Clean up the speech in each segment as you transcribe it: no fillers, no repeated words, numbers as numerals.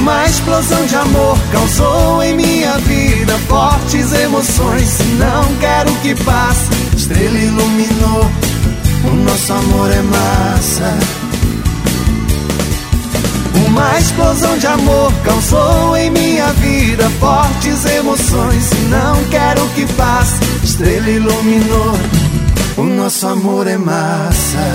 Uma explosão de amor causou em minha vida fortes emoções. Não quero que passe, estrela iluminou, o nosso amor é massa. Uma explosão de amor causou em minha vida fortes emoções. Não quero que passe, estrela iluminou, o nosso amor é massa.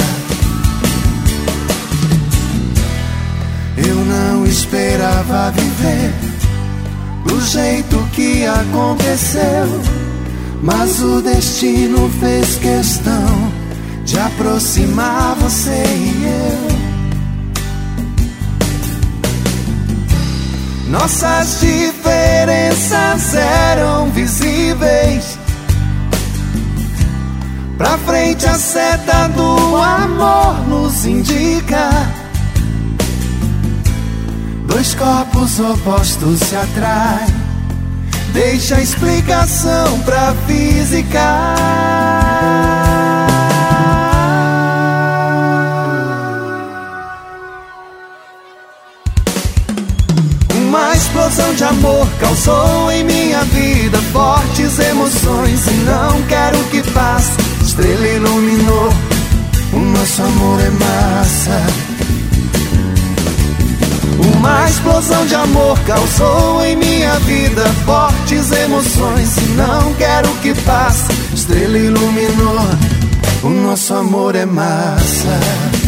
Eu não esperava viver do jeito que aconteceu, mas o destino fez questão de aproximar você e eu. Nossas diferenças eram visíveis, pra frente a seta do amor nos indica. Dois corpos opostos se atraem, deixa a explicação pra física. Uma explosão de amor causou em minha vida fortes emoções. E não quero que passe, estrela iluminou, o nosso amor é massa. Uma explosão de amor causou em minha vida fortes emoções. E não quero que passe, estrela iluminou, o nosso amor é massa.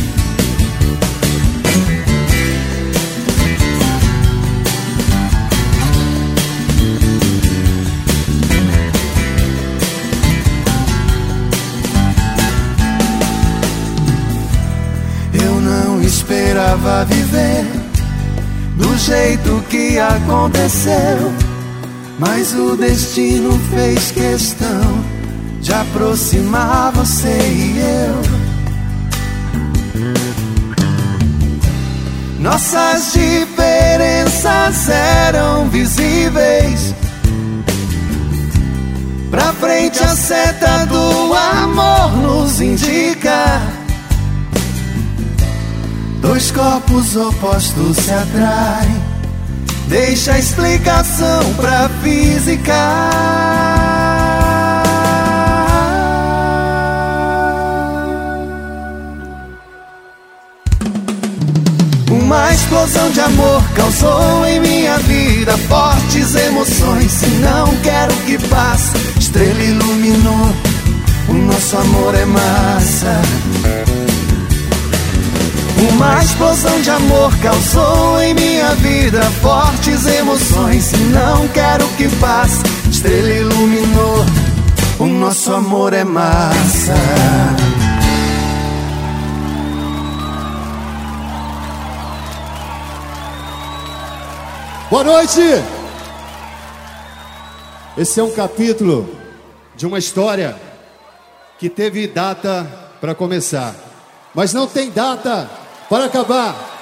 Eu não esperava viver do jeito que aconteceu, mas o destino fez questão de aproximar você e eu. Nossas diferenças eram visíveis, pra frente a seta do amor nos indica. Dois corpos opostos se atraem, deixa a explicação pra física. Uma explosão de amor causou em minha vida fortes emoções. E não quero que passe, estrela iluminou, o nosso amor é massa. Uma explosão de amor causou em minha vida fortes emoções. E não quero que passe, estrela iluminou, o nosso amor é massa. Boa noite! Esse é um capítulo de uma história que teve data para começar, mas não tem data para acabar.